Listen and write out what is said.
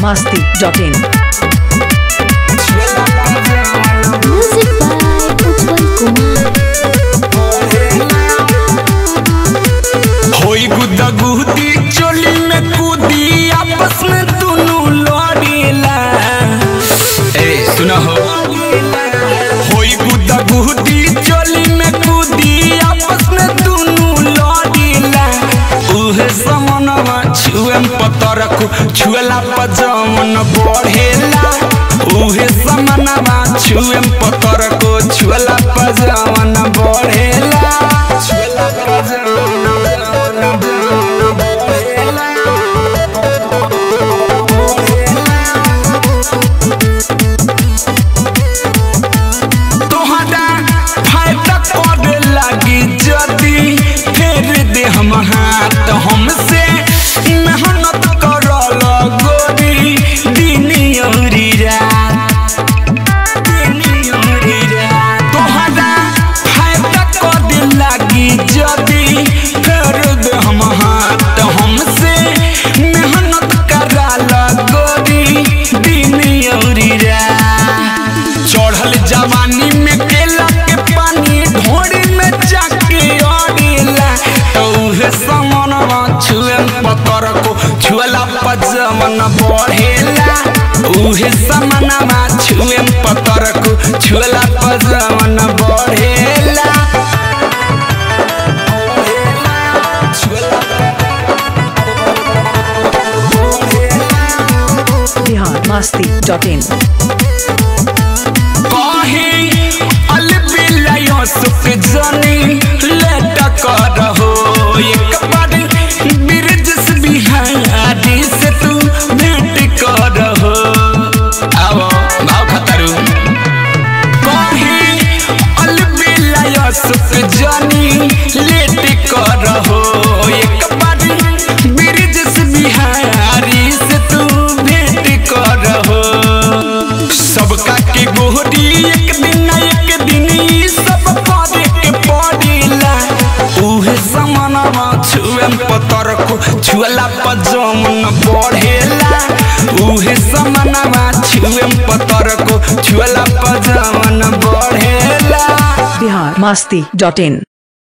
biharmasti.in Music by Utpal Kumar. होई गुदा गुदी चोली में कूदी आपस में दोनों लड़ेला। ए सुना हो होई गुदा गुदी चोली में कूदी आपस में दोनों लड़ेला। उहे समनवा छुएम पतर को छुएला पजमन बढ़ेला। उहे समनवा छुएम पतर को छुएला पजमन बढ़ेला। छुएला पजमन हाथ हमसे मेहनत करल गोरी दिन औरी रात तोहरा फायदा कर लागी जदी फेर दे हम हाथ हमसे मेहनत करल गोरी दिन औरी रात। चढ़ल जवानी में केला के पानी ढोरी में जाके अड़ेला। समनवा छुएम पतर को छुएला पजमन बढ़ेला। उहे समनवा छुएम पतर को छुएला पजमन बढ़ेला। biharmasti.in कहीं अलबिलायो सुख जनी लेट कर हो। एक बार बिरज से बिहारी से तू भेंट कर हो। आओ भाव खतरू कहीं अलबिलायो सुख जनी लेट कर हो। एक बार बिरज से बिहारी से तू भेंट कर हो। सबका के गोहरी एक दिन सब करे के पड़ेला। उहे समनवा छुएम पतर को छुएला पजमन बढ़ेला। उहे समनवा छुएम पतर को छुएला पजमन बढ़ेला। biharmasti.in